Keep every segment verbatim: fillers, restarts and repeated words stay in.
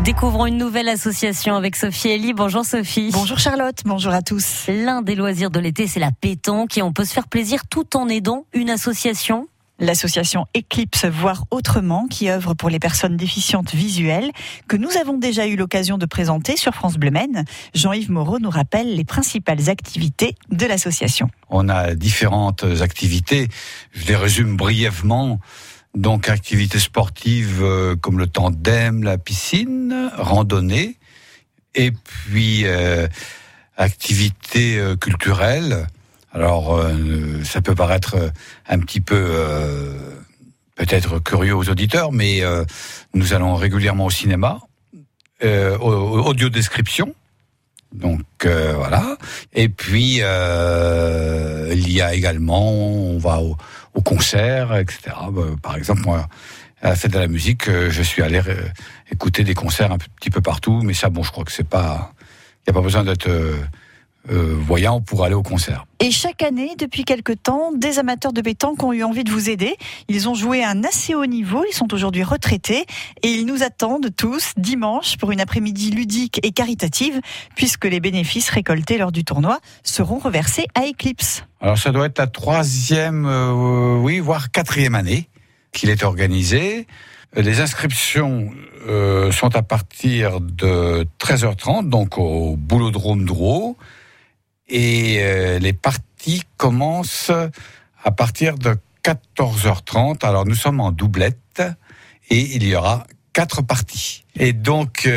Découvrons une nouvelle association avec Sophie Elie. Bonjour Sophie. Bonjour Charlotte, bonjour à tous. L'un des loisirs de l'été, c'est la pétanque et on peut se faire plaisir tout en aidant une association. L'association Eclipse Voir Autrement, qui œuvre pour les personnes déficientes visuelles, que nous avons déjà eu l'occasion de présenter sur France Bleu Maine. Jean-Yves Moreau nous rappelle les principales activités de l'association. On a différentes activités, je les résume brièvement. Donc activités sportives euh, comme le tandem, la piscine, randonnée, et puis euh, activités euh, culturelles. Alors euh, ça peut paraître un petit peu euh, peut-être curieux aux auditeurs, mais euh, nous allons régulièrement au cinéma, euh, audio description. Donc euh, voilà. Et puis euh, il y a également, on va au, au concert, et cetera. Par exemple, moi, à la fête de la musique, je suis allé euh, écouter des concerts un petit peu partout, mais ça, bon, je crois que c'est pas, il y a pas besoin d'être euh, euh, voyant pour aller au concert. Et chaque année, depuis quelque temps, des amateurs de pétanque ont eu envie de vous aider. Ils ont joué à un assez haut niveau, ils sont aujourd'hui retraités et ils nous attendent tous dimanche pour une après-midi ludique et caritative, puisque les bénéfices récoltés lors du tournoi seront reversés à Eclipse. Alors ça doit être la troisième, euh, oui, voire quatrième année qu'il est organisé. Les inscriptions euh, sont à partir de treize heures trente, donc au Boulodrome d'Rouault. Et euh, les parties commencent à partir de quatorze heures trente. Alors nous sommes en doublette et il y aura quatre parties. Et donc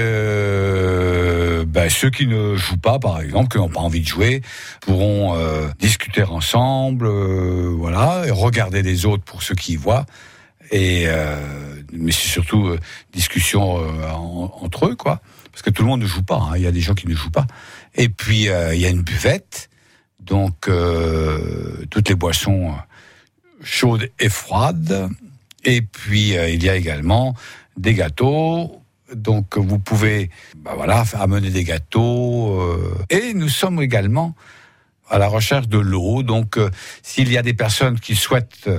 euh, ben, ceux qui ne jouent pas, par exemple, qui n'ont pas envie de jouer, pourront euh, discuter ensemble, euh, voilà, et regarder les autres pour ceux qui y voient. Et euh, mais c'est surtout euh, discussion euh, en, entre eux, quoi. Parce que tout le monde ne joue pas, hein. Il y a des gens qui ne jouent pas. Et puis, euh, il y a une buvette, donc euh, toutes les boissons chaudes et froides. Et puis, euh, il y a également des gâteaux. Donc, vous pouvez bah voilà, amener des gâteaux. Euh, et nous sommes également à la recherche de l'eau. Donc, euh, s'il y a des personnes qui souhaitent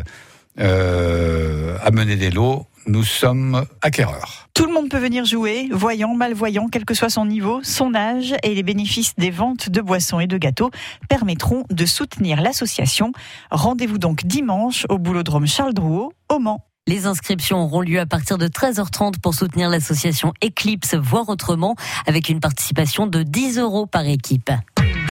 euh, amener des lots, nous sommes acquéreurs. Tout le monde peut venir jouer, voyant, malvoyant, quel que soit son niveau, son âge, et les bénéfices des ventes de boissons et de gâteaux permettront de soutenir l'association. Rendez-vous donc dimanche au Boulodrome Charles Drouot, au Mans. Les inscriptions auront lieu à partir de treize heures trente pour soutenir l'association Eclipse Voir Autrement, avec une participation de dix euros par équipe.